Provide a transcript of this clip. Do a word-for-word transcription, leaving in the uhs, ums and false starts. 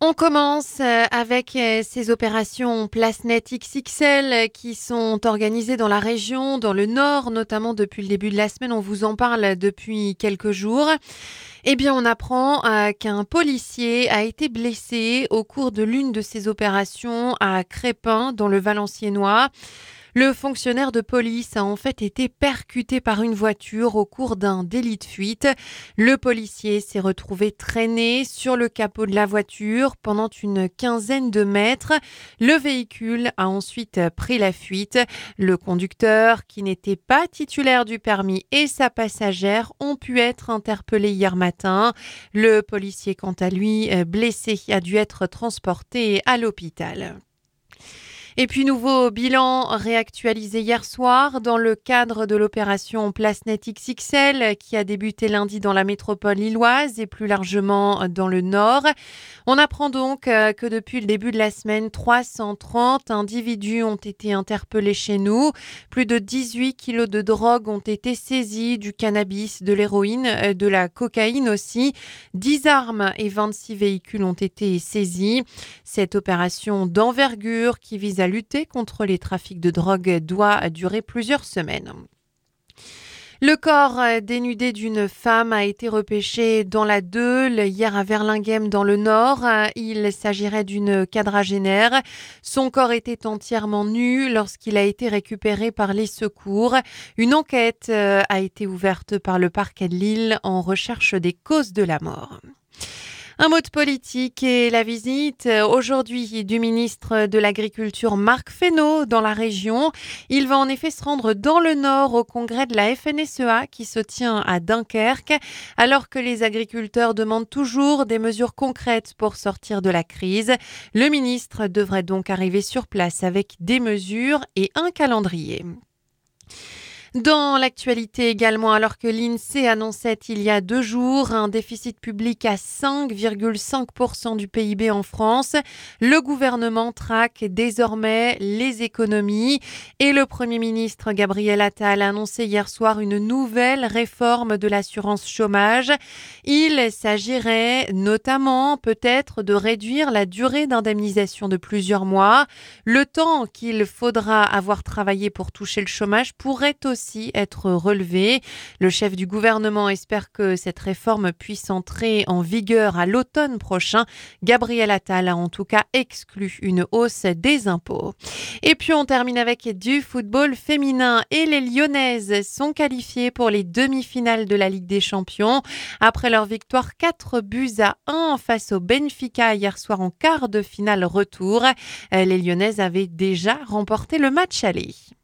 On commence euh, avec euh, ces opérations PlaceNet X X L euh, qui sont organisées dans la région, dans le nord, notamment depuis le début de la semaine. On vous en parle depuis quelques jours. Eh bien, on apprend euh, qu'un policier a été blessé au cours de l'une de ces opérations à Crespin, dans le Valenciennois. Le fonctionnaire de police a en fait été percuté par une voiture au cours d'un délit de fuite. Le policier s'est retrouvé traîné sur le capot de la voiture pendant une quinzaine de mètres. Le véhicule a ensuite pris la fuite. Le conducteur, qui n'était pas titulaire du permis, et sa passagère ont pu être interpellés hier matin. Le policier, quant à lui, blessé, a dû être transporté à l'hôpital. Et puis, nouveau bilan réactualisé hier soir dans le cadre de l'opération PlaceNet X X L qui a débuté lundi dans la métropole lilloise et plus largement dans le Nord. On apprend donc que depuis le début de la semaine, trois cent trente individus ont été interpellés chez nous. Plus de dix-huit kilos de drogue ont été saisis, du cannabis, de l'héroïne, de la cocaïne aussi. dix armes et vingt-six véhicules ont été saisis. Cette opération d'envergure qui vise à lutter contre les trafics de drogue doit durer plusieurs semaines. Le corps dénudé d'une femme a été repêché dans la Deule hier à Verlinghem dans le Nord. Il s'agirait d'une quadragénaire. Son corps était entièrement nu lorsqu'il a été récupéré par les secours. Une enquête a été ouverte par le parquet de Lille en recherche des causes de la mort. Un mot de politique et la visite aujourd'hui du ministre de l'Agriculture Marc Fesneau dans la région. Il va en effet se rendre dans le Nord au congrès de la F N S E A qui se tient à Dunkerque, alors que les agriculteurs demandent toujours des mesures concrètes pour sortir de la crise. Le ministre devrait donc arriver sur place avec des mesures et un calendrier. Dans l'actualité également, alors que l'INSEE annonçait il y a deux jours un déficit public à cinq virgule cinq pour cent du P I B en France, le gouvernement traque désormais les économies et le Premier ministre Gabriel Attal a annoncé hier soir une nouvelle réforme de l'assurance chômage. Il s'agirait notamment peut-être de réduire la durée d'indemnisation de plusieurs mois. Le temps qu'il faudra avoir travaillé pour toucher le chômage pourrait aussi être relevé. Le chef du gouvernement espère que cette réforme puisse entrer en vigueur à l'automne prochain. Gabriel Attal a en tout cas exclu une hausse des impôts. Et puis on termine avec du football féminin et les Lyonnaises sont qualifiées pour les demi-finales de la Ligue des Champions. Après leur victoire quatre buts à un face au Benfica hier soir en quart de finale retour, les Lyonnaises avaient déjà remporté le match aller.